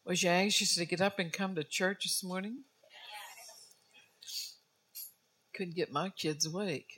Was you anxious to get up and come to church this morning? Couldn't get my kids awake.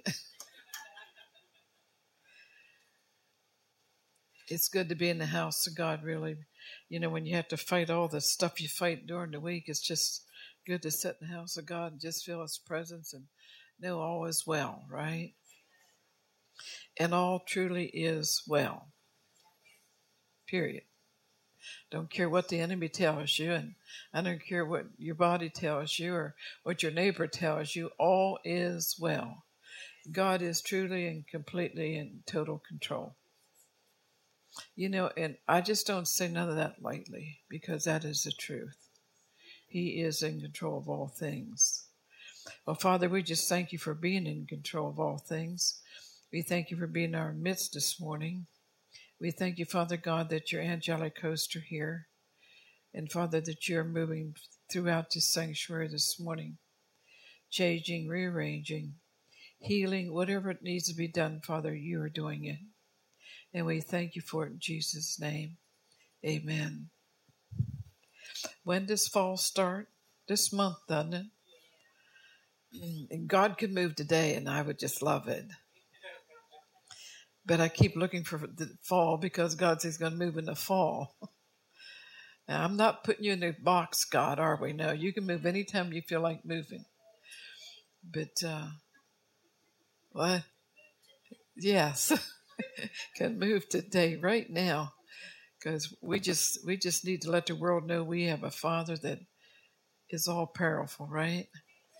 It's good to be in the house of God, really. You know, when you have to fight all the stuff you fight during the week, it's just good to sit in the house of God and just feel His presence and know all is well, right? And all truly is well. Period. Don't care what the enemy tells you, and I don't care what your body tells you or what your neighbor tells you. All is well. God is truly and completely in total control. You know, and I just don't say none of that lightly, because that is the truth. He is in control of all things. Well, Father, we just thank you for being in control of all things. We thank you for being in our midst this morning. We thank you, Father God, that your angelic hosts are here. And, Father, that you're moving throughout this sanctuary this morning, changing, rearranging, healing, whatever it needs to be done, Father, you are doing it. And we thank you for it in Jesus' name. Amen. When does fall start? This month, doesn't it? And God could move today, and I would just love it. But I keep looking for the fall because God says He's going to move in the fall. Now, I'm not putting you in a box, God, are we? No, you can move anytime you feel like moving. But, what? Yes, can move today, right now. Because we just need to let the world know we have a Father that is all powerful, right?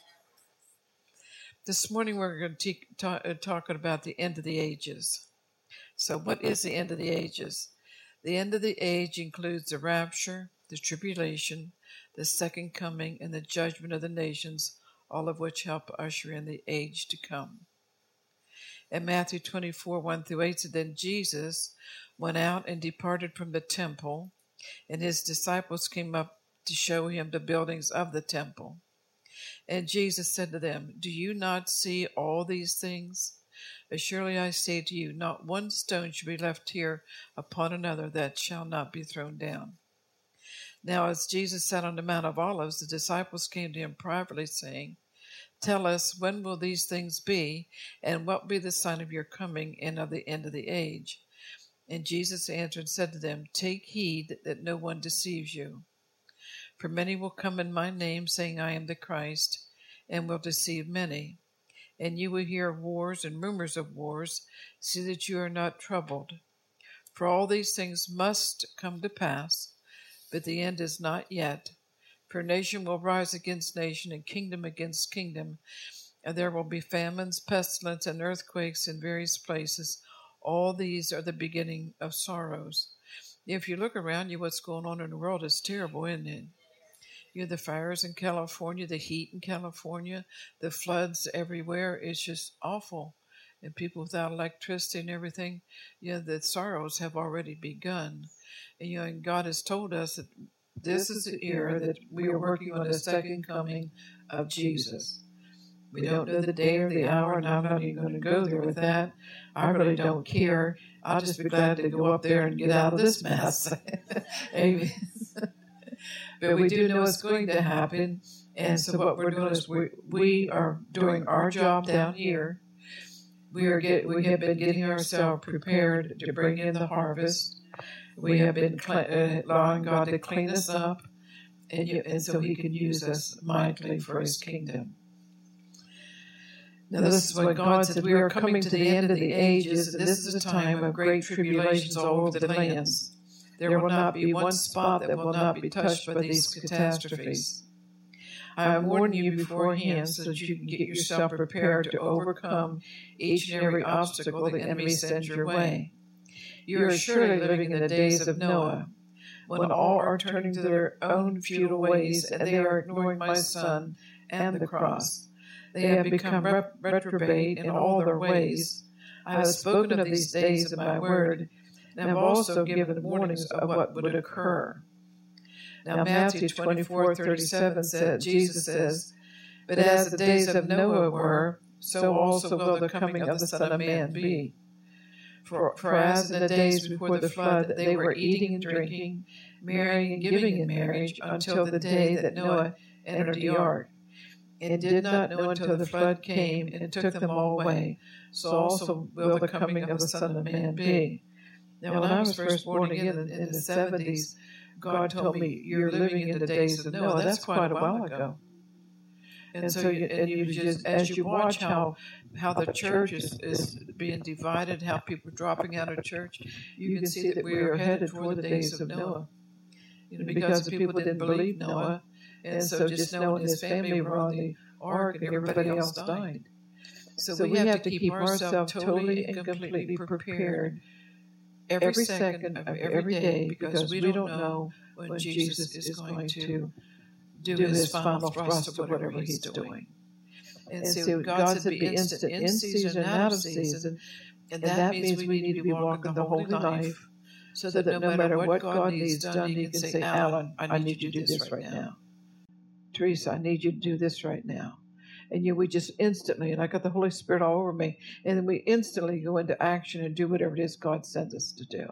This morning we're going to talking about the end of the ages. So what is the end of the ages? The end of the age includes the rapture, the tribulation, the second coming, and the judgment of the nations, all of which help usher in the age to come. In Matthew 24, 1-8 said, Then Jesus went out and departed from the temple, and his disciples came up to show him the buildings of the temple. And Jesus said to them, Do you not see all these things? Surely I say to you, not one stone shall be left here upon another that shall not be thrown down. Now as Jesus sat on the Mount of Olives, the disciples came to him privately, saying, Tell us, when will these things be, and what will be the sign of your coming and of the end of the age? And Jesus answered and said to them, Take heed that no one deceives you. For many will come in my name, saying, I am the Christ, and will deceive many. And you will hear of wars and rumors of wars. See that you are not troubled. For all these things must come to pass, but the end is not yet. For nation will rise against nation, and kingdom against kingdom, and there will be famines, pestilence, and earthquakes in various places. All these are the beginning of sorrows. If you look around you, what's going on in the world is terrible, isn't it? You know, the fires in California, the heat in California, the floods everywhere. It's just awful. And people without electricity and everything, you know, the sorrows have already begun. And, you know, and God has told us that this is the era that we are working on the second coming of Jesus. We don't know the day or the hour, and I'm not even going to go there with that. I really don't care. I'll just be glad to go up there and get out of this mess. Amen. But we do know it's going to happen. And so what we're doing is we are doing our job down here. We have been getting ourselves prepared to bring in the harvest. We have been allowing God to clean us up, and so He can use us mightily for His kingdom. Now, this is what God said. We are coming to the end of the ages, and this is a time of great tribulations all over the lands. There will not be one spot that will not be touched by these catastrophes. I am warning you beforehand so that you can get yourself prepared to overcome each and every obstacle the enemy sends your way. You are surely living in the days of Noah, when all are turning to their own futile ways, and they are ignoring my Son and the cross. They have become reprobate in all their ways. I have spoken of these days in my word, and have also given warnings of what would occur. Now Matthew 24:37 said, Jesus says, But as the days of Noah were, so also will the coming of the Son of Man be. For as in the days before the flood they were eating and drinking, marrying and giving in marriage, until the day that Noah entered the ark, and did not know until the flood came and took them all away. So also will the coming of the Son of Man be. Now, when I was first born again in the 70s, God told me, you're living in the days of Noah. That's quite a while ago. And so, you just, as you watch how the church is being divided, how people are dropping out of church, you can see that we are headed toward the days of Noah. Because the people didn't believe Noah, and so just Noah and his family were on the ark, and everybody else died. So we have to keep ourselves totally and completely prepared every second of every day, because we don't know when Jesus is going to do his final thrust of whatever he's doing. And so God said be instant in season and out of season, and that means we need to be walking the holy life, so that no matter what God needs done, he can say, Alan, I need you to do this right now. Teresa, I need you to do this right now. And we just instantly, and I got the Holy Spirit all over me, and then we instantly go into action and do whatever it is God sends us to do.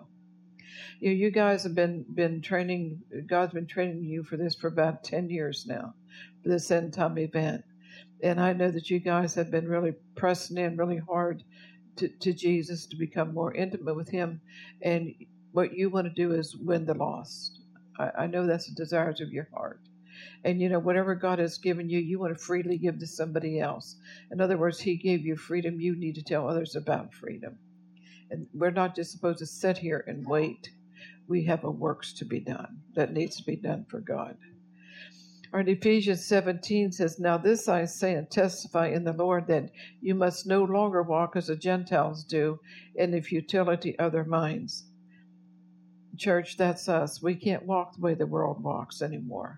You guys have been training, God's been training you for this for about 10 years now, for this end time event. And I know that you guys have been really pressing in really hard to Jesus, to become more intimate with him. And what you want to do is win the lost. I know that's the desires of your heart. And whatever God has given you, you want to freely give to somebody else. In other words, he gave you freedom. You need to tell others about freedom. And we're not just supposed to sit here and wait. We have a works to be done that needs to be done for God. Or in Ephesians 17 says, now this I say and testify in the Lord, that you must no longer walk as the Gentiles do, in the futility of their minds. Church, that's us. We can't walk the way the world walks anymore.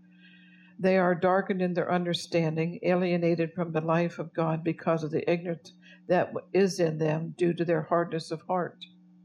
They are darkened in their understanding, alienated from the life of God because of the ignorance that is in them due to their hardness of heart.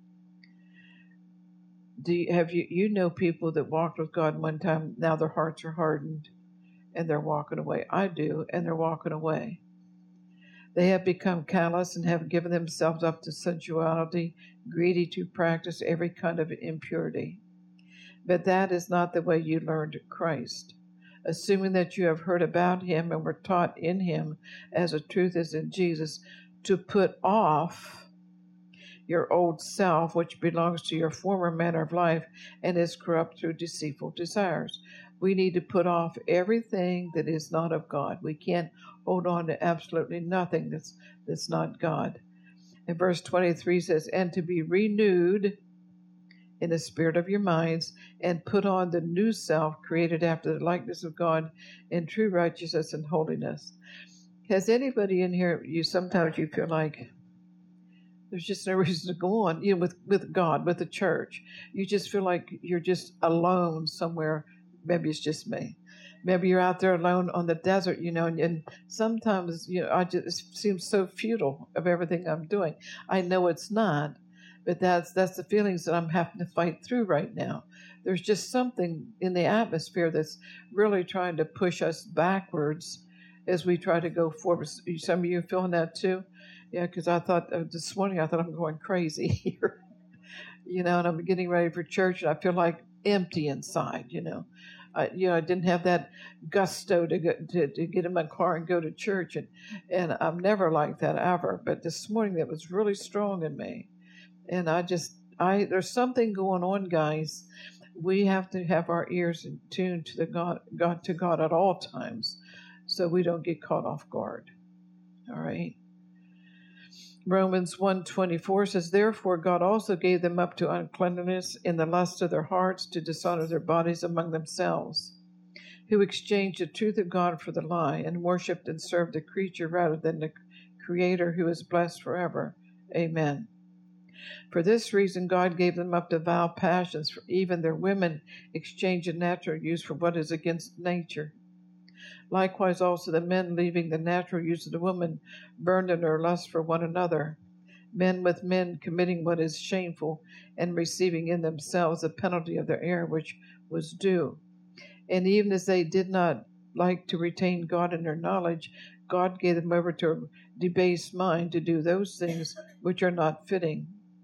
You know people that walked with God one time, now their hearts are hardened and they're walking away. I do, and they're walking away. They have become callous and have given themselves up to sensuality, greedy to practice every kind of impurity. But that is not the way you learned Christ. Assuming that you have heard about him and were taught in him, as the truth is in Jesus, to put off your old self, which belongs to your former manner of life and is corrupt through deceitful desires. We need to put off everything that is not of God. We can't hold on to absolutely nothing that's not God. And verse 23 says, and to be renewed in the spirit of your minds, and put on the new self, created after the likeness of God in true righteousness and holiness. Has anybody in here, sometimes you feel like there's just no reason to go on, with God, with the church. You just feel like you're just alone somewhere. Maybe it's just me. Maybe you're out there alone on the desert, and sometimes, it seems so futile of everything I'm doing. I know it's not. But that's the feelings that I'm having to fight through right now. There's just something in the atmosphere that's really trying to push us backwards as we try to go forward. Some of you are feeling that too? Yeah, because I thought this morning, I'm going crazy here. And I'm getting ready for church, and I feel like empty inside, I didn't have that gusto to get in my car and go to church. And I'm never like that ever. But this morning, that was really strong in me. And there's something going on, guys. We have to have our ears in tune to God at all times, so we don't get caught off guard. All right. Romans 1:24 says, therefore God also gave them up to uncleanness in the lust of their hearts, to dishonor their bodies among themselves, who exchanged the truth of God for the lie, and worshipped and served the creature rather than the Creator, who is blessed forever. Amen. For this reason, God gave them up to vile passions, for even their women exchanged a natural use for what is against nature. Likewise also the men, leaving the natural use of the woman, burned in their lust for one another, men with men committing what is shameful, and receiving in themselves the penalty of their error which was due. And even as they did not like to retain God in their knowledge, God gave them over to a debased mind to do those things which are not fitting,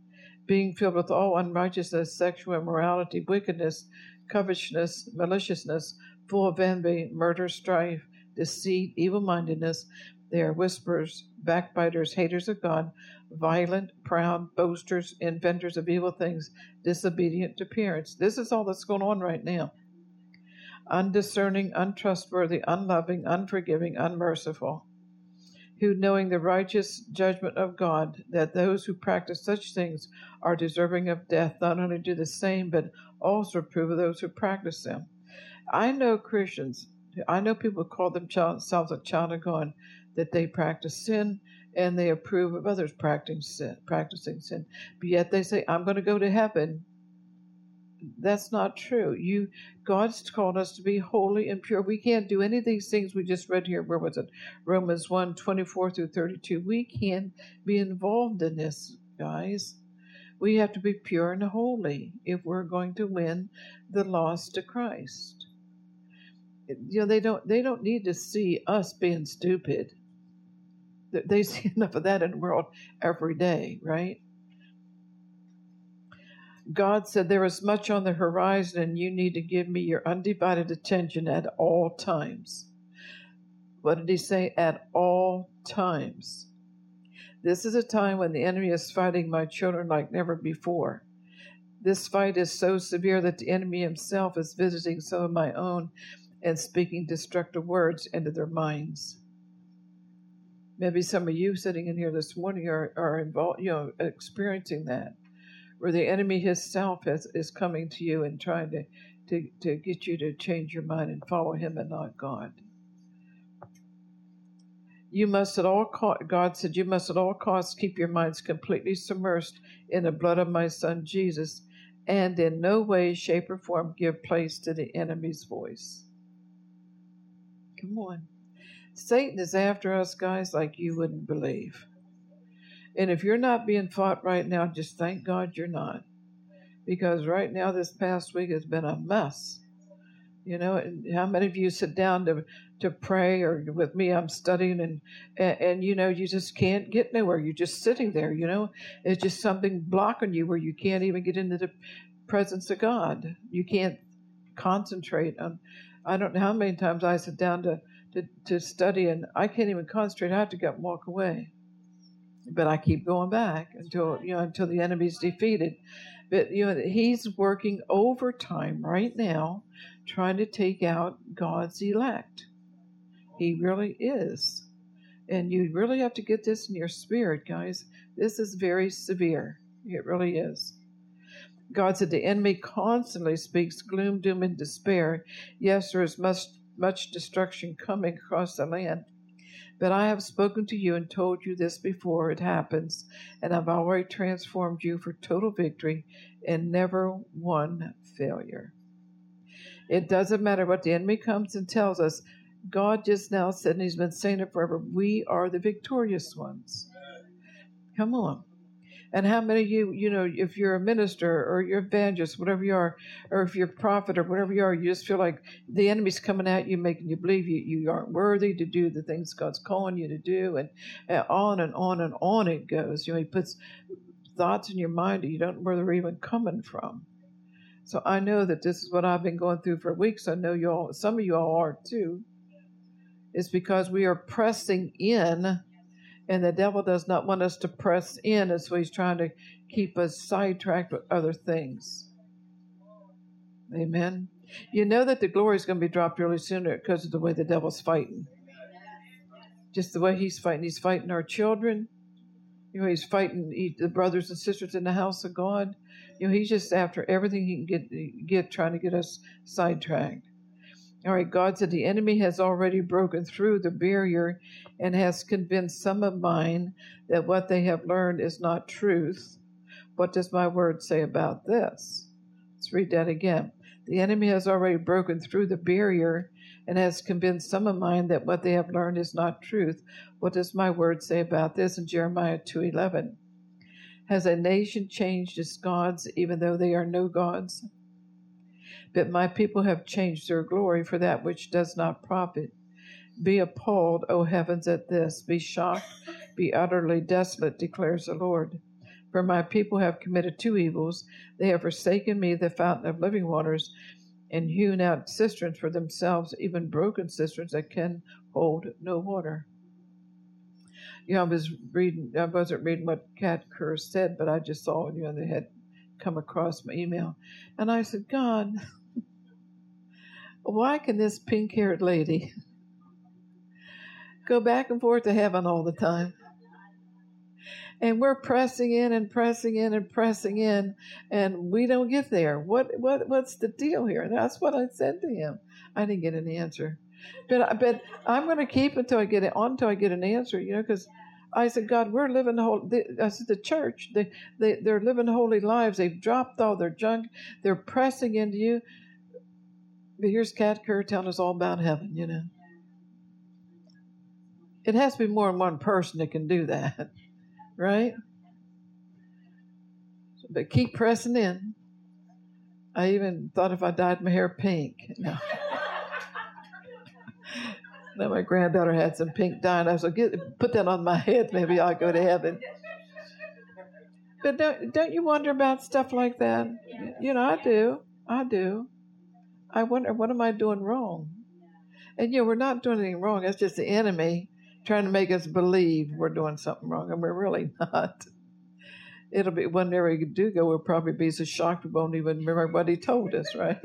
being filled with all unrighteousness, sexual immorality, wickedness, covetousness, maliciousness, full of envy, murder, strife, deceit, evil-mindedness. They are whisperers, backbiters, haters of God, violent, proud, boasters, inventors of evil things, disobedient to parents. This is all that's going on right now. Undiscerning, untrustworthy, unloving, unforgiving, unmerciful, who, knowing the righteous judgment of God, that those who practice such things are deserving of death, not only do the same, but also approve of those who practice them. I know Christians, I know people who call themselves a child of God, that they practice sin and they approve of others practicing sin. But yet they say, I'm going to go to heaven. That's not true. God's called us to be holy and pure. We can't do any of these things we just read here. Where was it? Romans 1:24 through 32. We can't be involved in this, guys. We have to be pure and holy if we're going to win the lost to Christ. They don't need to see us being stupid. They see enough of that in the world every day, right? God said, there is much on the horizon, and you need to give me your undivided attention at all times. What did he say? At all times. This is a time when the enemy is fighting my children like never before. This fight is so severe that the enemy himself is visiting some of my own and speaking destructive words into their minds. Maybe some of you sitting in here this morning are involved, experiencing that, where the enemy himself is coming to you and trying to get you to change your mind and follow him and not God. God said, you must at all costs keep your minds completely submersed in the blood of my son Jesus, and in no way, shape, or form give place to the enemy's voice. Come on. Satan is after us, guys, like you wouldn't believe. And if you're not being fought right now, just thank God you're not. Because right now, this past week has been a mess. And how many of you sit down to pray, or with me, I'm studying, and you just can't get nowhere. You're just sitting there, It's just something blocking you where you can't even get into the presence of God. You can't concentrate on. I don't know how many times I sit down to study, and I can't even concentrate. I have to get up and walk away. But I keep going back until the enemy's defeated. But he's working overtime right now, trying to take out God's elect. He really is. And you really have to get this in your spirit, guys. This is very severe. It really is. God said the enemy constantly speaks gloom, doom, and despair. Yes, there is much destruction coming across the land. But I have spoken to you and told you this before it happens, and I've already transformed you for total victory and never one failure. It doesn't matter what the enemy comes and tells us. God just now said, and he's been saying it forever, we are the victorious ones. Come on. And how many of you, if you're a minister or you're evangelist, whatever you are, or if you're a prophet or whatever you are, you just feel like the enemy's coming at you, making you believe you aren't worthy to do the things God's calling you to do, and on and on and on it goes. He puts thoughts in your mind that you don't know where they're even coming from. So I know that this is what I've been going through for weeks. I know some of you all are too. It's because we are pressing in. And the devil does not want us to press in, and so he's trying to keep us sidetracked with other things. Amen. You know that the glory is going to be dropped really soon because of the way the devil's fighting. Just the way he's fighting. He's fighting our children. He's fighting the brothers and sisters in the house of God. He's just after everything he can get trying to get us sidetracked. All right, God said the enemy has already broken through the barrier and has convinced some of mine that what they have learned is not truth. What does my word say about this? Let's read that again. The enemy has already broken through the barrier and has convinced some of mine that what they have learned is not truth. What does my word say about this? In Jeremiah 2:11. Has a nation changed its gods even though they are no gods? But my people have changed their glory for that which does not profit. Be appalled, O heavens, at this. Be shocked, be utterly desolate, declares the Lord. For my people have committed two evils. They have forsaken me, the fountain of living waters, and hewn out cisterns for themselves, even broken cisterns that can hold no water. I wasn't reading what Kat Kerr said, but I just saw, they had come across my email. And I said, God, why can this pink-haired lady go back and forth to heaven all the time? And we're pressing in and pressing in and pressing in, and we don't get there. What's the deal here? And that's what I said to him. I didn't get an answer, but I'm going to keep until I get an answer. Because I said, God, we're living I said, the church, they're living holy lives. They've dropped all their junk. They're pressing into you. But here's Kat Kerr telling us all about heaven. It has to be more than one person that can do that. Right? But keep pressing in. I even thought if I dyed my hair pink. No. Now my granddaughter had some pink dye, and I was like, put that on my head, maybe I'll go to heaven. But don't you wonder about stuff like that? I do. I wonder, what am I doing wrong? And we're not doing anything wrong. It's just the enemy trying to make us believe we're doing something wrong, and we're really not. It'll be, whenever we do go, we'll probably be so shocked we won't even remember what he told us, right?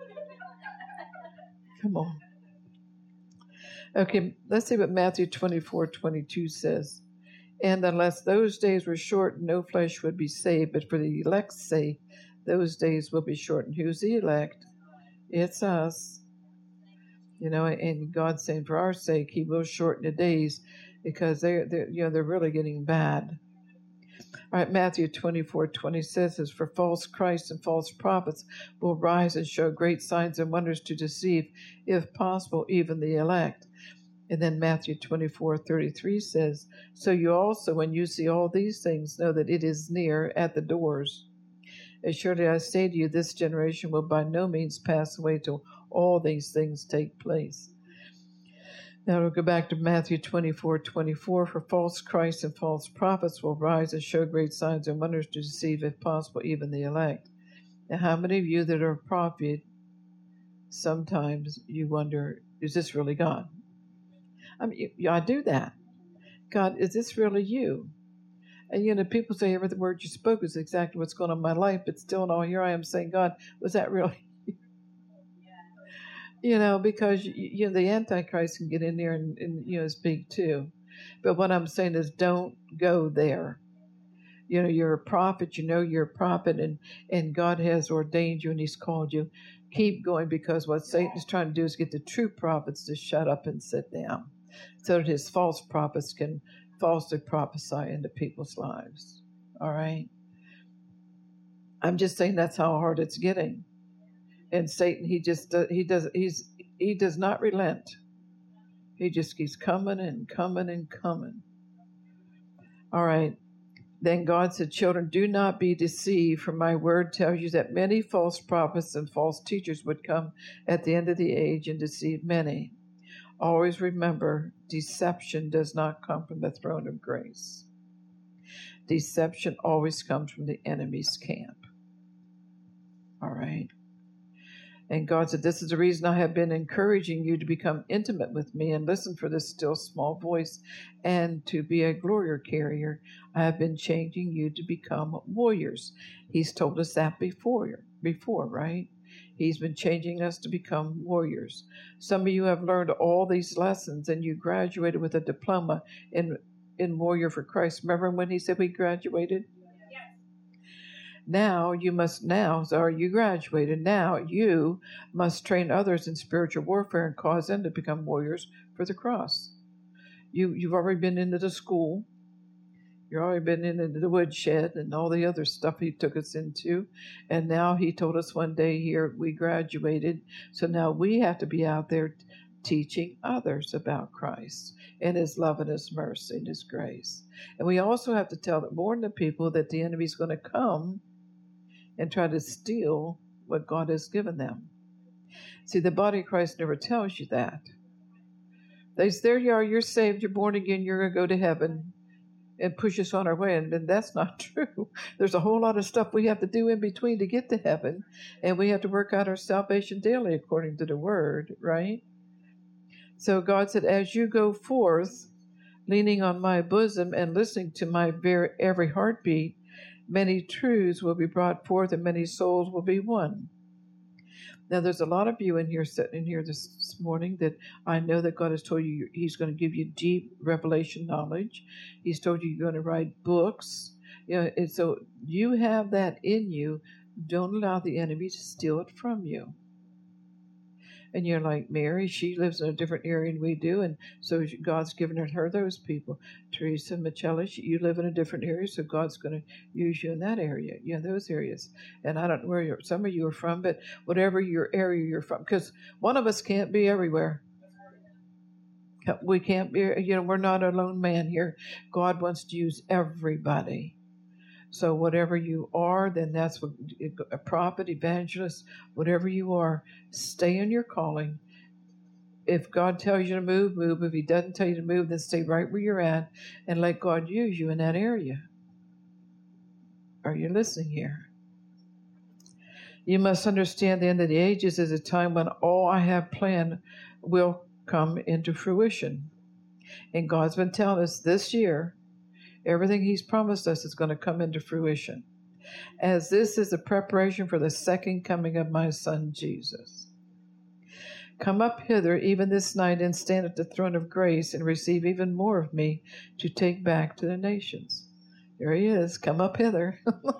Come on. Okay, let's see what Matthew 24:22 says. And unless those days were shortened, no flesh would be saved, but for the elect's sake, those days will be shortened. Who's the elect? It's us. And God's saying for our sake, he will shorten the days, because they're really getting bad. All right, Matthew 24:20 says, for false Christs and false prophets will rise and show great signs and wonders to deceive, if possible, even the elect. And then Matthew 24:33 says, so you also, when you see all these things, know that it is near at the doors. As surely I say to you, this generation will by no means pass away till all these things take place. Now we'll go back to Matthew 24:24. For false Christs and false prophets will rise and show great signs and wonders to deceive, if possible, even the elect. Now, how many of you that are a prophet, sometimes you wonder, is this really God? I mean, I do that. God, is this really you? And, people say every word you spoke is exactly what's going on in my life, but still, no, here I am saying, God, was that really because the Antichrist can get in there and speak too. But what I'm saying is, don't go there. You're a prophet. You're a prophet, and God has ordained you, and He's called you. Keep going, because what Satan is trying to do is get the true prophets to shut up and sit down, so that his false prophets can falsely prophesy into people's lives. All right. I'm just saying that's how hard it's getting. And Satan, he does not relent. He just keeps coming and coming and coming. All right. Then God said, children, do not be deceived, for my word tells you that many false prophets and false teachers would come at the end of the age and deceive many. Always remember, deception does not come from the throne of grace. Deception always comes from the enemy's camp. All right. And God said, this is the reason I have been encouraging you to become intimate with me and listen for this still small voice and to be a glory carrier. I have been changing you to become warriors. He's told us that before, right? He's been changing us to become warriors. Some of you have learned all these lessons and you graduated with a diploma in Warrior for Christ. Remember when he said we graduated? Now you graduated. Now you must train others in spiritual warfare and cause them to become warriors for the cross. You've already been into the school. You've already been into the woodshed and all the other stuff he took us into. And now he told us one day here we graduated. So now we have to be out there teaching others about Christ and his love and his mercy and his grace. And we also have to warn the people that the enemy's going to come and try to steal what God has given them. See, the body of Christ never tells you that. There you are, you're saved, you're born again, you're going to go to heaven. and push us on our way. And that's not true. There's a whole lot of stuff we have to do in between to get to heaven. And we have to work out our salvation daily according to the word, right? So God said, as you go forth, leaning on my bosom and listening to my every heartbeat, many truths will be brought forth and many souls will be won. Now, there's a lot of you in here sitting in here this morning that I know that God has told you He's going to give you deep revelation knowledge. He's told you you're going to write books. And so you have that in you. Don't allow the enemy to steal it from you. And you're like, Mary, she lives in a different area than we do, and so God's given her those people. Teresa, Michelle, you live in a different area, so God's going to use you in that area, those areas. And I don't know where some of you are from, but whatever your area you're from, because one of us can't be everywhere. We can't be, we're not a lone man here. God wants to use everybody. So whatever you are, then that's what a prophet, evangelist, whatever you are, stay in your calling. If God tells you to move, move. If He doesn't tell you to move, then stay right where you're at and let God use you in that area. Are you listening here? You must understand the end of the ages is a time when all I have planned will come into fruition. And God's been telling us this year, everything He's promised us is going to come into fruition, as this is a preparation for the second coming of my Son, Jesus. Come up hither even this night and stand at the throne of grace and receive even more of me to take back to the nations. There He is. Come up hither.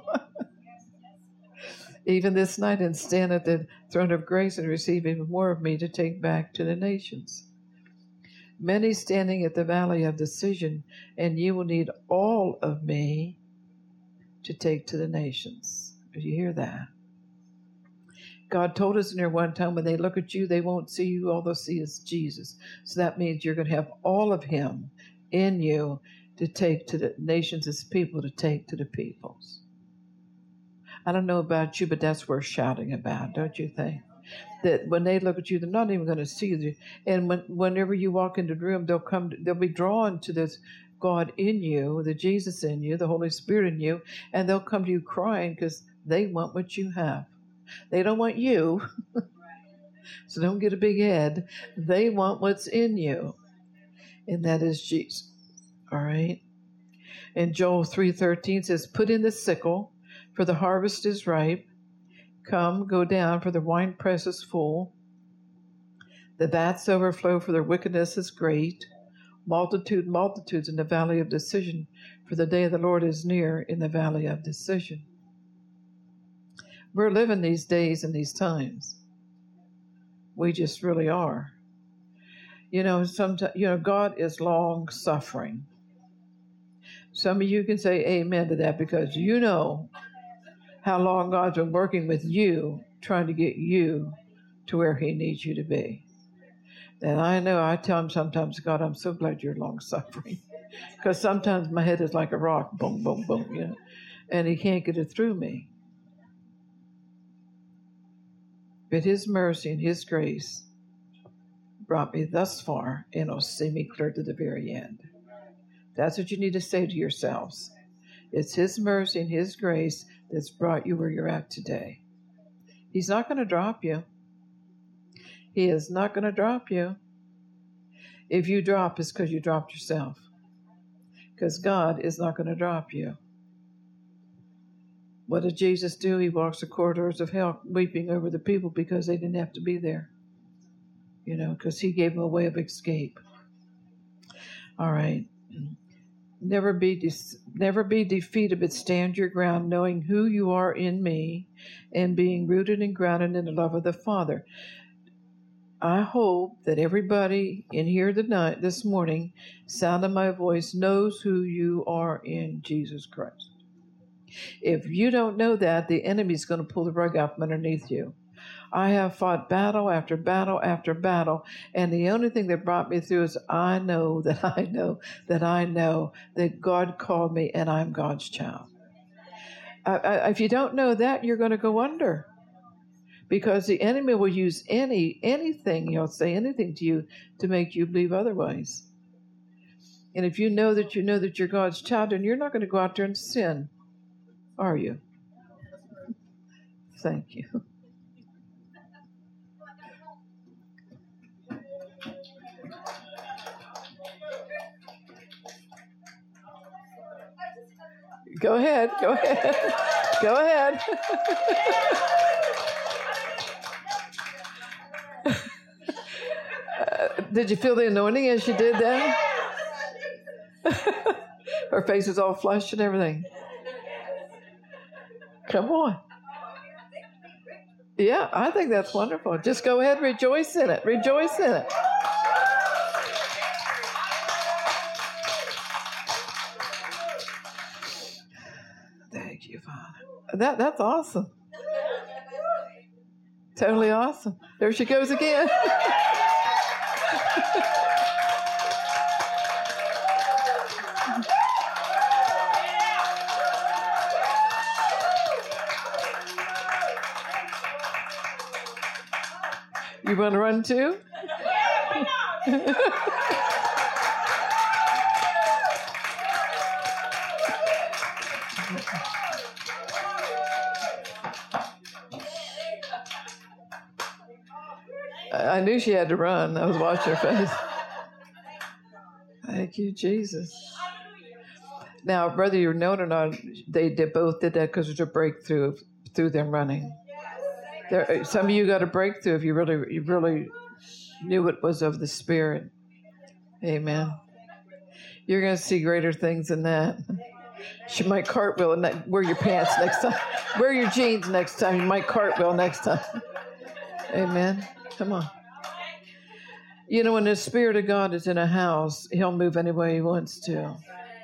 Even this night and stand at the throne of grace and receive even more of me to take back to the nations. Many standing at the valley of decision, and you will need all of me to take to the nations. Did you hear that? God told us in there one time, when they look at you, they won't see you, all they'll see is Jesus. So that means you're going to have all of Him in you to take to the nations as people, to take to the peoples. I don't know about you, but that's worth shouting about, don't you think? That when they look at you, they're not even going to see you. And whenever you walk into the room, they'll be drawn to this God in you, the Jesus in you, the Holy Spirit in you, and they'll come to you crying because they want what you have. They don't want you, so don't get a big head. They want what's in you, and that is Jesus. All right? And Joel 3:13 says, put in the sickle, for the harvest is ripe. Come, go down, for the winepress is full. The vats overflow, for their wickedness is great. Multitudes in the valley of decision, for the day of the Lord is near in the valley of decision. We're living these days and these times. We just really are. Sometimes, God is long-suffering. Some of you can say amen to that because you know how long God's been working with you, trying to get you to where He needs you to be. And I know, I tell Him sometimes, God, I'm so glad you're long-suffering. Because sometimes my head is like a rock, boom, boom, boom, and He can't get it through me. But His mercy and His grace brought me thus far, and He'll see me clear to the very end. That's what you need to say to yourselves. It's His mercy and His grace that's brought you where you're at today. He's not going to drop you. He is not going to drop you. If you drop, it's because you dropped yourself. Because God is not going to drop you. What did Jesus do? He walks the corridors of hell weeping over the people because they didn't have to be there. Because He gave them a way of escape. All right. Never be defeated, but stand your ground, knowing who you are in me and being rooted and grounded in the love of the Father. I hope that everybody in here tonight, this morning, sound of my voice, knows who you are in Jesus Christ. If you don't know that, the enemy's going to pull the rug out from underneath you. I have fought battle after battle after battle, and the only thing that brought me through is I know that God called me and I'm God's child. If you don't know that, you're going to go under, because the enemy will use anything, say anything to you to make you believe otherwise. And if you know that you're God's child, then you're not going to go out there and sin, are you? Thank you. Go ahead. Go ahead. Go ahead. Did you feel the anointing as you did that? Her face was all flushed and everything. Come on. Yeah, I think that's wonderful. Just go ahead and rejoice in it. Rejoice in it. Thank you, Father. That's awesome. Totally awesome. There she goes again. You want to run too? I knew she had to run. I was watching her face. Thank you, Jesus. Now, whether you know it or not, they both did that because there's a breakthrough through them running. Some of you got a breakthrough if you really knew it was of the Spirit. Amen. You're going to see greater things than that. You might cartwheel and wear your pants next time. Wear your jeans next time. You might cartwheel next time. Amen. Come on. You know, when the Spirit of God is in a house, He'll move any way He wants to.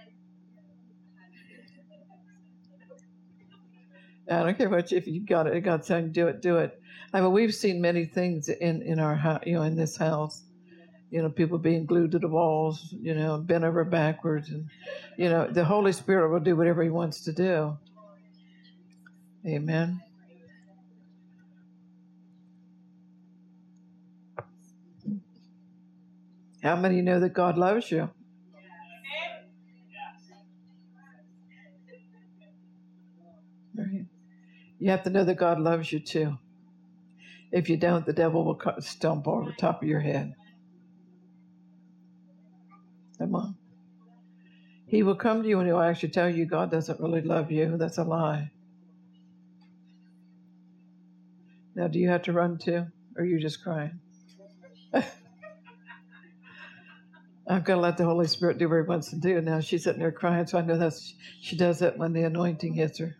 I don't care what if you got it. God's saying, do it, do it. I mean, we've seen many things in our house, in this house. People being glued to the walls, bent over backwards, and the Holy Spirit will do whatever He wants to do. Amen. How many know that God loves you? Right. You have to know that God loves you too. If you don't, the devil will stomp over the top of your head. Come on. He will come to you and he'll actually tell you God doesn't really love you. That's a lie. Now, do you have to run too? Or are you just crying? I'm going to let the Holy Spirit do what He wants to do. Now, she's sitting there crying, so I know she does that when the anointing hits her.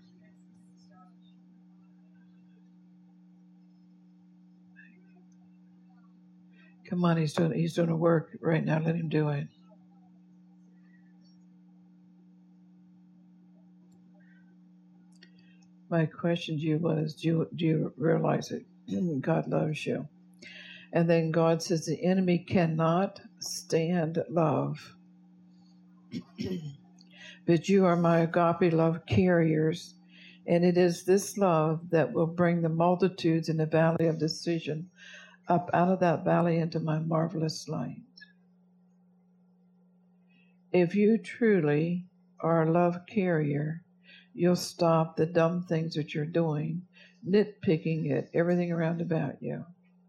Come on, He's doing a work right now. Let Him do it. My question to you was, do you realize it? God loves you. And then God says the enemy cannot stand love. But you are my agape love carriers. And it is this love that will bring the multitudes in the valley of decision up out of that valley into my marvelous light. If you truly are a love carrier, you'll stop the dumb things that you're doing, nitpicking at everything around about you.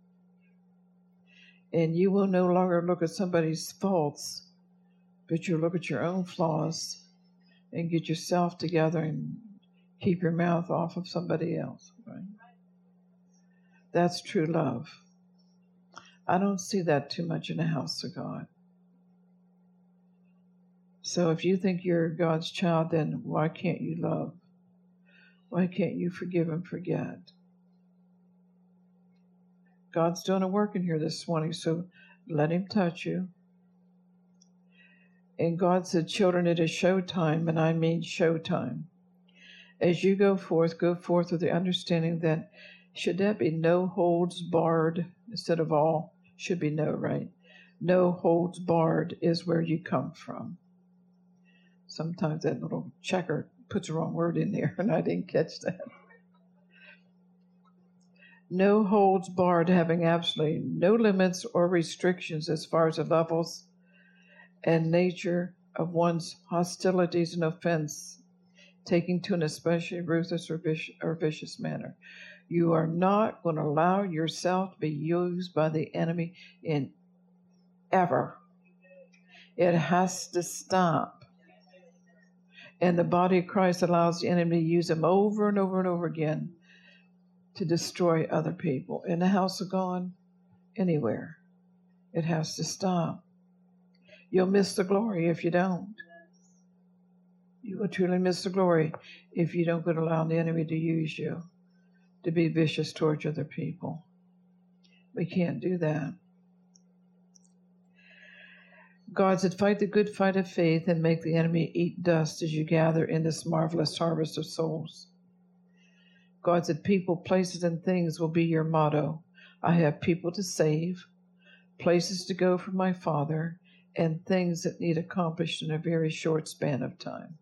And you will no longer look at somebody's faults, but you'll look at your own flaws and get yourself together and keep your mouth off of somebody else, right? That's true love. I don't see that too much in the house of God. So if you think you're God's child, then why can't you love? Why can't you forgive and forget? God's doing a work in here this morning, so let Him touch you. And God said, children, it is showtime, and I mean showtime. As you go forth with the understanding that should that be no holds barred instead of all, should be no, right? No holds barred is where you come from. Sometimes that little checker puts the wrong word in there, and I didn't catch that. No holds barred, having absolutely no limits or restrictions as far as the levels and nature of one's hostilities and offense, taking to an especially ruthless or vicious manner. You are not going to allow yourself to be used by the enemy in ever. It has to stop. And the body of Christ allows the enemy to use him over and over and over again to destroy other people. In the house of God, anywhere. It has to stop. You'll miss the glory if you don't. You will truly miss the glory if you don't allow the enemy to use you to be vicious towards other people. We can't do that. God said, fight the good fight of faith and make the enemy eat dust as you gather in this marvelous harvest of souls. God said, people, places, and things will be your motto. I have people to save, places to go for my Father, and things that need accomplished in a very short span of time.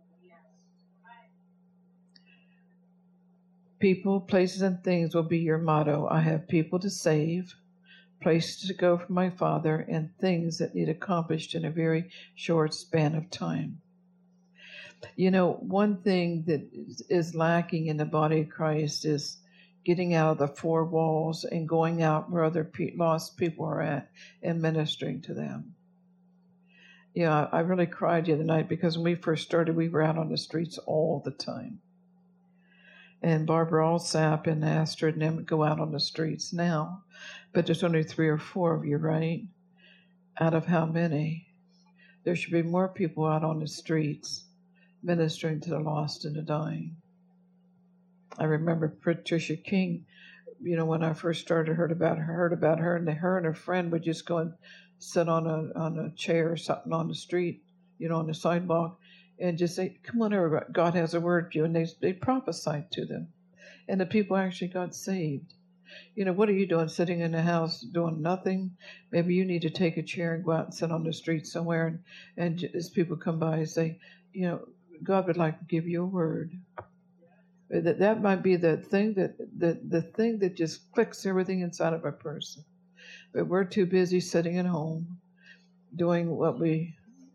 People, places, and things will be your motto. I have people to save, places to go for my Father, and things that need accomplished in a very short span of time. You know, one thing that is lacking in the body of Christ is getting out of the four walls and going out where other lost people are at and ministering to them. Yeah, I really cried the other night because when we first started, we were out on the streets all the time. And Barbara Alsap and Astrid and them go out on the streets now. But there's only 3 or 4 of you, right? Out of how many? There should be more people out on the streets ministering to the lost and the dying. I remember Patricia King, you know, when I first started, heard about her, and her and her friend would just go and sit on a chair or something on the street, you know, on the sidewalk, and just say, come on over, God has a word for you. And they prophesied to them. And the people actually got saved. You know, what are you doing sitting in the house doing nothing? Maybe you need to take a chair and go out and sit on the street somewhere. And as people come by and say, you know, God would like to give you a word. That might be the thing that just clicks everything inside of a person. But we're too busy sitting at home doing what we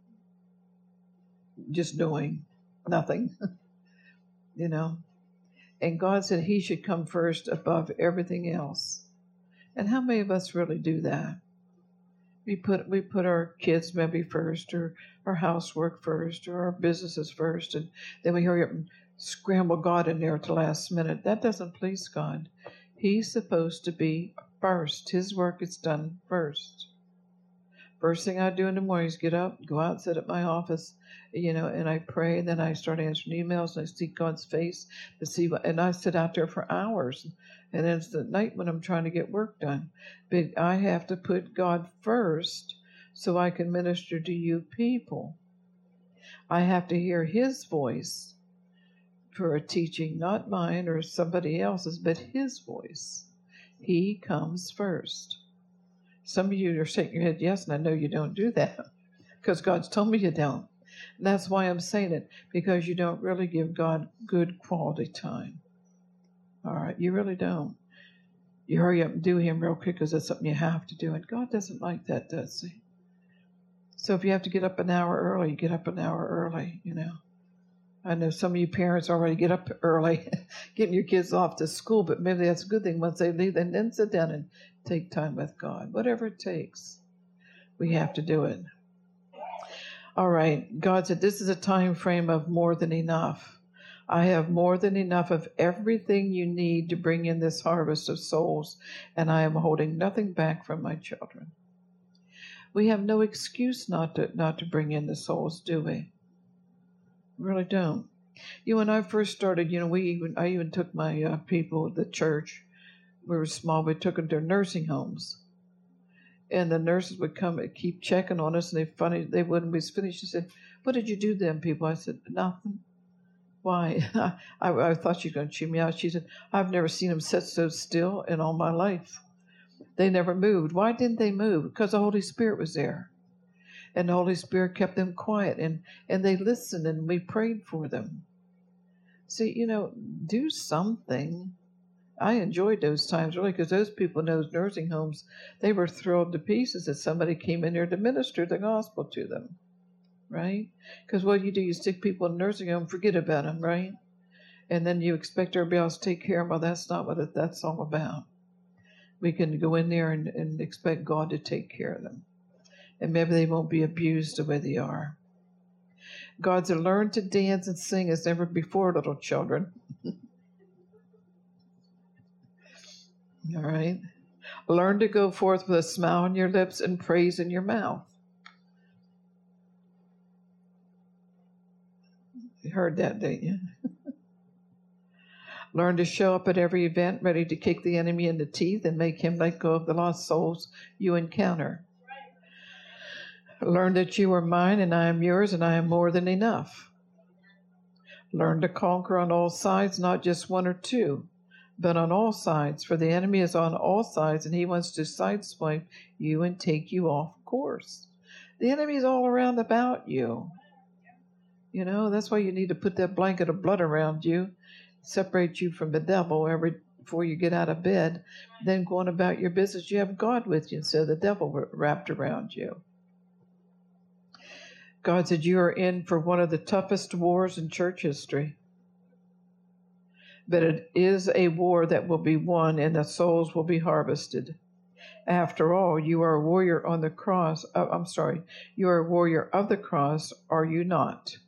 just doing nothing, you know. And God said he should come first above everything else. And how many of us really do that? We put our kids maybe first, or our housework first, or our businesses first, and then we hurry up and scramble God in there at the last minute. That doesn't please God. He's supposed to be first. His work is done first. First thing I do in the morning is get up, go out, sit at my office, you know, and I pray, and then I start answering emails, and I seek God's face to see what, and I sit out there for hours, and then it's the night when I'm trying to get work done. But I have to put God first so I can minister to you people. I have to hear his voice for a teaching, not mine or somebody else's, but his voice. He comes first. Some of you are shaking your head, yes, and I know you don't do that because God's told me you don't. And that's why I'm saying it, because you don't really give God good quality time. All right, you really don't. You hurry up and do him real quick because that's something you have to do. And God doesn't like that, does he? So if you have to get up an hour early, get up an hour early, you know. I know some of you parents already get up early, getting your kids off to school, but maybe that's a good thing. Once they leave, and then sit down and take time with God. Whatever it takes, we have to do it. All right. God said, this is a time frame of more than enough. I have more than enough of everything you need to bring in this harvest of souls, and I am holding nothing back from my children. We have no excuse not to bring in the souls, do we? Really don't. You know, when I first started, you know, I even took my people, the church, we were small, we took them to nursing homes. And the nurses would come and keep checking on us, and they wouldn't be finished. She said, what did you do then, people? I said, nothing. Why? I thought she was going to chew me out. She said, I've never seen them sit so still in all my life. They never moved. Why didn't they move? Because the Holy Spirit was there. And the Holy Spirit kept them quiet, and they listened, and we prayed for them. See, you know, do something. I enjoyed those times really because those people in those nursing homes, they were thrilled to pieces that somebody came in there to minister the gospel to them, right? Because what you do, you stick people in a nursing home, forget about them, right? And then you expect everybody else to take care of them. Well, that's not what that's all about. We can go in there and expect God to take care of them. And maybe they won't be abused the way they are. God said, learn to dance and sing as never before, little children. All right? Learn to go forth with a smile on your lips and praise in your mouth. You heard that, didn't you? Learn to show up at every event ready to kick the enemy in the teeth and make him let go of the lost souls you encounter. Learn that you are mine and I am yours and I am more than enough. Learn to conquer on all sides, not just one or two, but on all sides, for the enemy is on all sides and he wants to sideswipe you and take you off course. The enemy is all around about you. You know, that's why you need to put that blanket of blood around you, separate you from the devil before you get out of bed, then going about your business. You have God with you instead of the devil wrapped around you. God said you are in for one of the toughest wars in church history. But it is a war that will be won and the souls will be harvested. After all, you are a warrior on the cross. You are a warrior of the cross, are you not?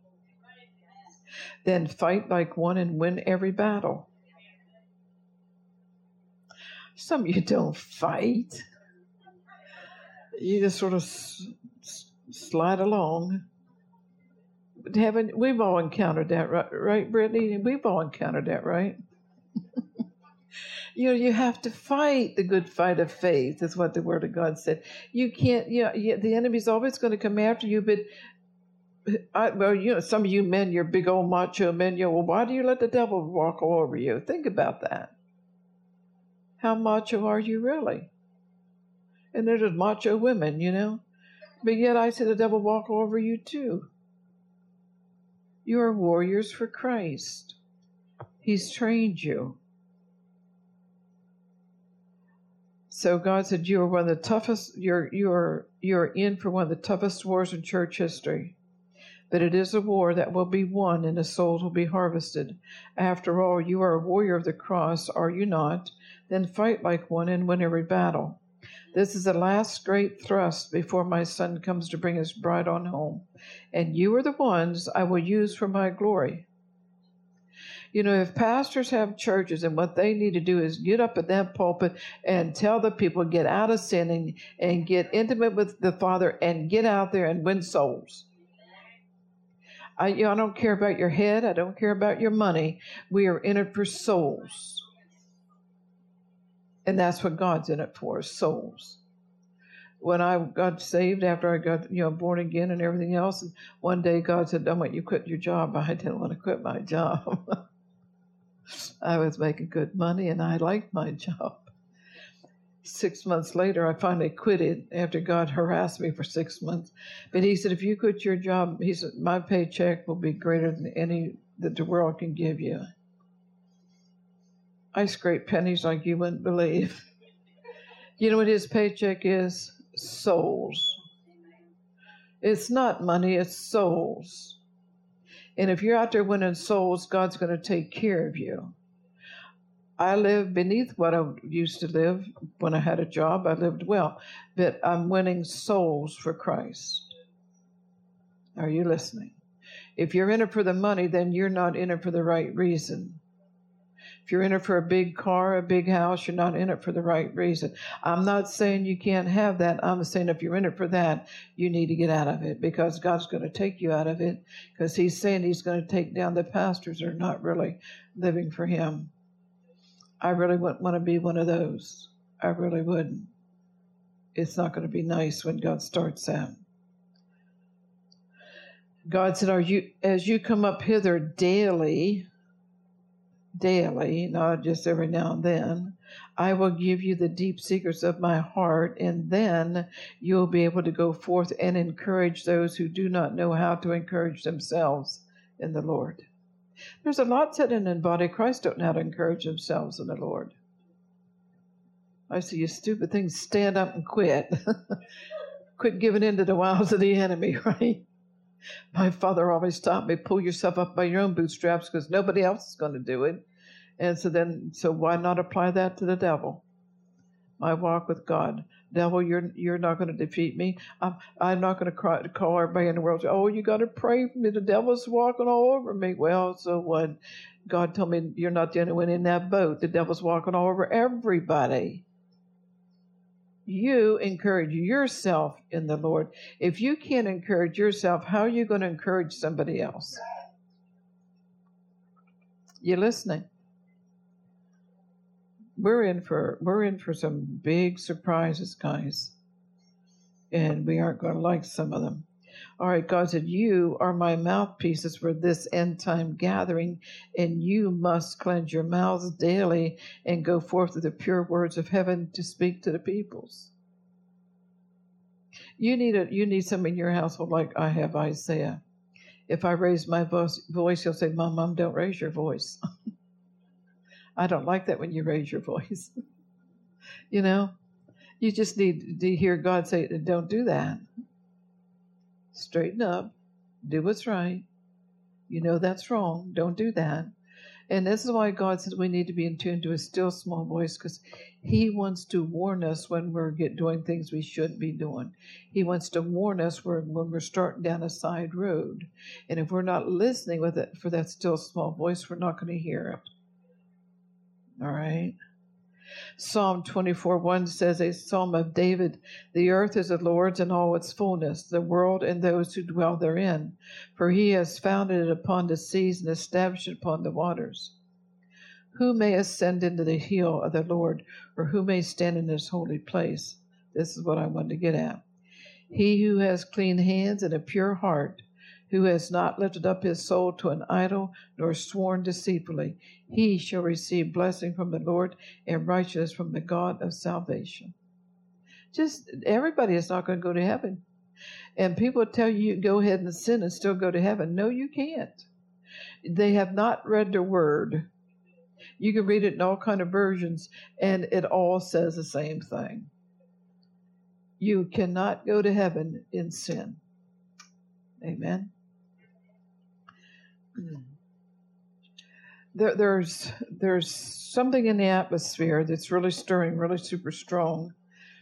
Then fight like one and win every battle. Some of you don't fight. You just sort of slide along. We've all encountered that, right, Brittany? We've all encountered that, right? You have to fight the good fight of faith, is what the Word of God said. You can't, the enemy's always going to come after you, but some of you men, you're big old macho men, well, why do you let the devil walk all over you? Think about that. How macho are you really? And there's just macho women, But yet I see the devil walk all over you too. You are warriors for Christ. He's trained you. So God said you are one of the toughest, you're in for one of the toughest wars in church history. But it is a war that will be won and the souls will be harvested. After all, you are a warrior of the cross, are you not? Then fight like one and win every battle. This is the last great thrust before my Son comes to bring his bride on home. And you are the ones I will use for my glory. If pastors have churches and what they need to do is get up at that pulpit and tell the people, get out of sin and get intimate with the Father and get out there and win souls. I don't care about your head. I don't care about your money. We are in it for souls. And that's what God's in it for, souls. When I got saved, after I got born again and everything else, and one day God said, I want you to quit your job. I didn't want to quit my job. I was making good money and I liked my job. 6 months later, I finally quit it after God harassed me for 6 months. But he said, if you quit your job, he said, my paycheck will be greater than any that the world can give you. I scrape pennies like you wouldn't believe. You know what his paycheck is? Souls. It's not money, it's souls. And if you're out there winning souls, God's going to take care of you. I live beneath what I used to live when I had a job. I lived well, but I'm winning souls for Christ. Are you listening? If you're in it for the money, then you're not in it for the right reason. If you're in it for a big car, a big house, you're not in it for the right reason. I'm not saying you can't have that. I'm saying if you're in it for that, you need to get out of it because God's going to take you out of it because he's saying he's going to take down the pastors that are not really living for him. I really wouldn't want to be one of those. I really wouldn't. It's not going to be nice when God starts that. God said, as you come up hither daily, not just every now and then, I will give you the deep secrets of my heart, and then you'll be able to go forth and encourage those who do not know how to encourage themselves in the Lord. There's a lot sitting in the body of Christ don't know how to encourage themselves in the Lord. I see you stupid things, stand up and quit. Quit giving in to the wiles of the enemy, right? My father always taught me, pull yourself up by your own bootstraps because nobody else is going to do it. And so why not apply that to the devil? My walk with God. Devil, you're not going to defeat me. I'm not going to call everybody in the world, oh, you got to pray for me. The devil's walking all over me. Well, so what? God told me you're not the only one in that boat. The devil's walking all over everybody. You encourage yourself in the Lord. If you can't encourage yourself, how are you going to encourage somebody else? You listening? We're in for some big surprises, guys. And we aren't going to like some of them. All right, God said, you are my mouthpieces for this end time gathering, and you must cleanse your mouths daily and go forth with the pure words of heaven to speak to the peoples. You need something in your household like I have Isaiah. If I raise my voice, he'll say, Mom, don't raise your voice. I don't like that when you raise your voice. You know, you just need to hear God say, don't do that. Straighten up. Do what's right. You know that's wrong. Don't do that. And this is why God says we need to be in tune to a still small voice, because he wants to warn us when we're doing things we shouldn't be doing. He wants to warn us when we're starting down a side road. And if we're not listening with it for that still small voice, we're not going to hear it. All right? Psalm 24:1 says, a psalm of David, the earth is the Lord's and all its fullness, the world and those who dwell therein. For he has founded it upon the seas and established it upon the waters. Who may ascend into the hill of the Lord, or who may stand in his holy place? This is what I wanted to get at. He who has clean hands and a pure heart, who has not lifted up his soul to an idol, nor sworn deceitfully, he shall receive blessing from the Lord and righteousness from the God of salvation. Just everybody is not going to go to heaven. And people tell you can go ahead and sin and still go to heaven. No, you can't. They have not read the word. You can read it in all kind of versions, and it all says the same thing. You cannot go to heaven in sin. Amen. There's something in the atmosphere that's really stirring, really super strong.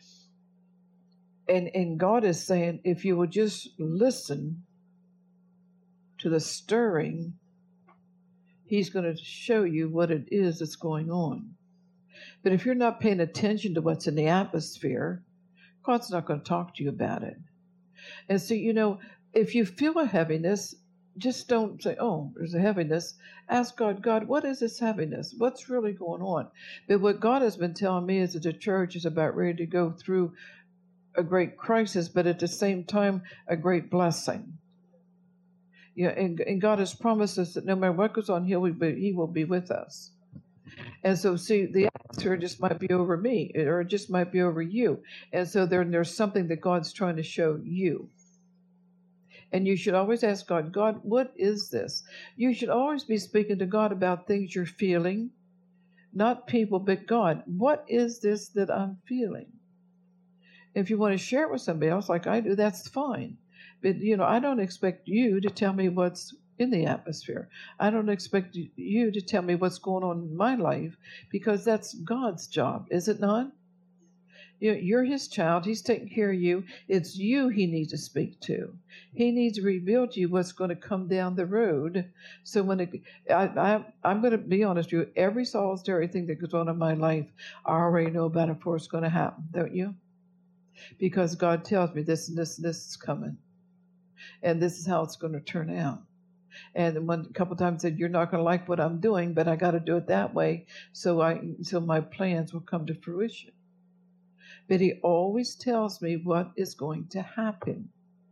And God is saying, if you will just listen to the stirring, he's going to show you what it is that's going on. But if you're not paying attention to what's in the atmosphere, God's not going to talk to you about it. And so, if you feel a heaviness, just don't say, oh, there's a heaviness. Ask God, what is this heaviness? What's really going on? But what God has been telling me is that the church is about ready to go through a great crisis, but at the same time, a great blessing. And God has promised us that no matter what goes on, he will be with us. And so, see, the atmosphere just might be over me, or it just might be over you. And so there's something that God's trying to show you. And you should always ask God, what is this? You should always be speaking to God about things you're feeling, not people, but God. What is this that I'm feeling? If you want to share it with somebody else like I do, that's fine. But, I don't expect you to tell me what's in the atmosphere. I don't expect you to tell me what's going on in my life, because that's God's job, is it not? You're his child. He's taking care of you. It's you he needs to speak to. He needs to reveal to you what's going to come down the road. So I'm going to be honest with you, every solitary thing that goes on in my life, I already know about it before it's going to happen, don't you? Because God tells me this and this and this is coming. And this is how it's going to turn out. And a couple of times said, you're not going to like what I'm doing, but I got to do it that way so my plans will come to fruition. But he always tells me what is going to happen.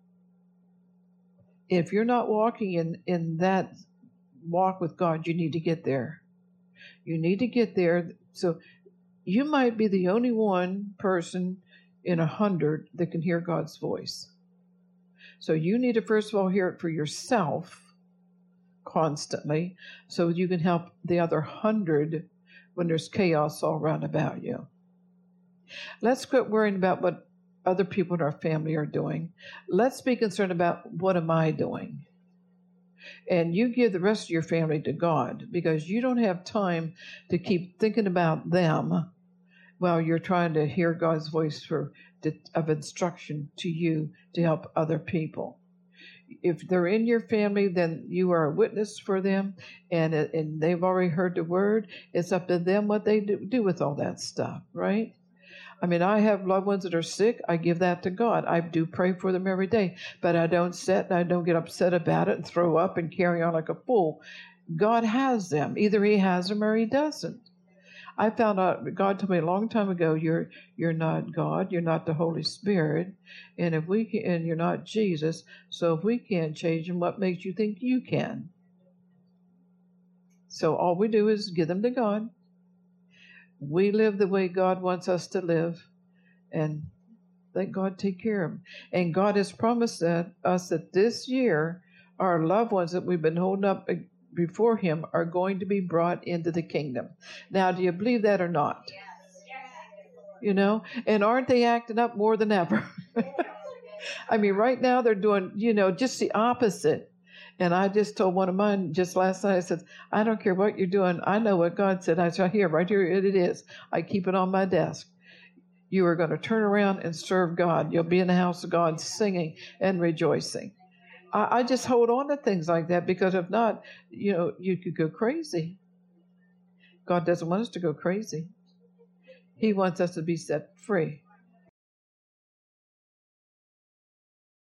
If you're not walking in that walk with God, you need to get there. You need to get there. So you might be the only one person in 100 that can hear God's voice. So you need to first of all hear it for yourself, constantly so you can help the other 100 when there's chaos all around about you. Let's quit worrying about what other people in our family are doing. Let's be concerned about what am I doing? And you give the rest of your family to God, because you don't have time to keep thinking about them while you're trying to hear God's voice of instruction to you to help other people. If they're in your family, then you are a witness for them, and they've already heard the word. It's up to them what they do with all that stuff, right? I mean, I have loved ones that are sick. I give that to God. I do pray for them every day, but I don't sit and I don't get upset about it and throw up and carry on like a fool. God has them. Either he has them or he doesn't. I found out, God told me a long time ago, you're not God, you're not the Holy Spirit, and you're not Jesus. So if we can't change them, what makes you think you can? So all we do is give them to God. We live the way God wants us to live, and let God take care of them. And God has promised us that this year, our loved ones that we've been holding up before him are going to be brought into the kingdom. Now, do you believe that or not? You know, and aren't they acting up more than ever? I mean, right now they're doing, just the opposite. And I just told one of mine just last night, I said, I don't care what you're doing. I know what God said. I said, right here it is. I keep it on my desk. You are going to turn around and serve God. You'll be in the house of God singing and rejoicing. I just hold on to things like that, because if not, you could go crazy. God doesn't want us to go crazy. He wants us to be set free.